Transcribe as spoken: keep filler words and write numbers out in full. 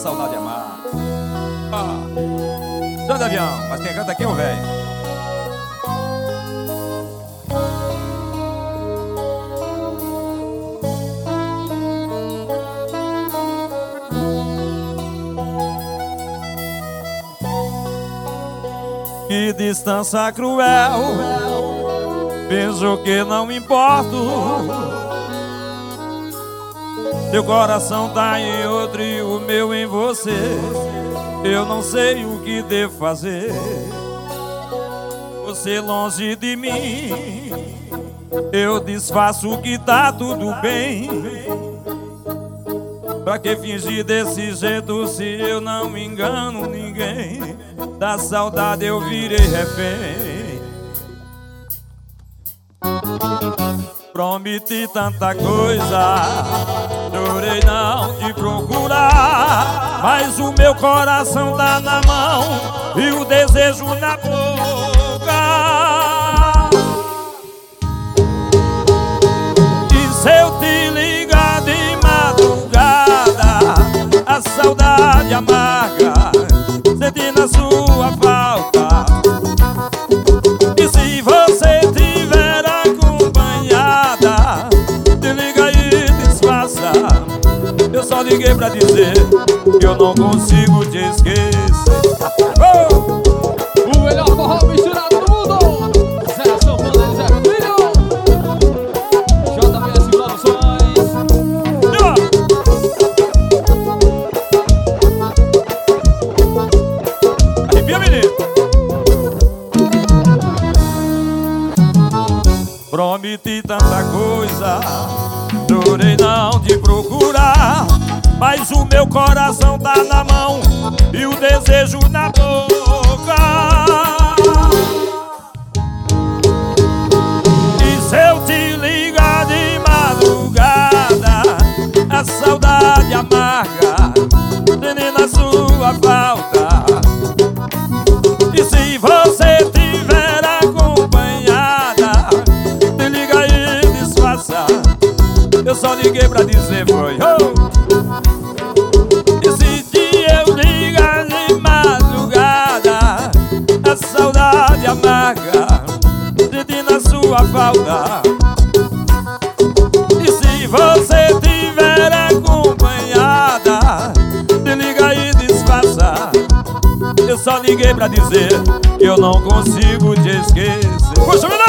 saudade amar. Ah, Zé do Avião, mas quem canta aqui é o velho. Que distância cruel, penso que não me importo. Teu coração tá em outro e o meu em você. Eu não sei o que devo fazer. Você longe de mim, eu disfarço que tá tudo bem. Pra que fingir desse jeito se eu não engano ninguém? Da saudade eu virei refém. Prometi tanta coisa, jurei não te procurar, mas o meu coração tá na mão e o desejo na boca. E se eu te ligar de madrugada, a saudade amarga, sentindo a sua falta. E se você tiver acompanhada, te liga e disfarça. Eu só liguei pra dizer que eu não consigo te esquecer. Oh! O melhor forró misturado do mundo, Zé Sanfona e Zé Filho, J B S Produções. Arrepia, menino. Prometi tanta coisa, jurei não te procurar, mas o meu coração tá na mão e o desejo na boca. E se eu te ligar de madrugada, a saudade amarga, sentindo a sua falta. E se você tiver acompanhada, te liga e disfarça. Eu só liguei pra dizer foi oh! E se eu ligar de madrugada, a saudade amarga, sentindo a sua falta. E se você tiver acompanhada, te liga e disfarça. Eu só liguei pra dizer que eu não consigo te esquecer. Puxa,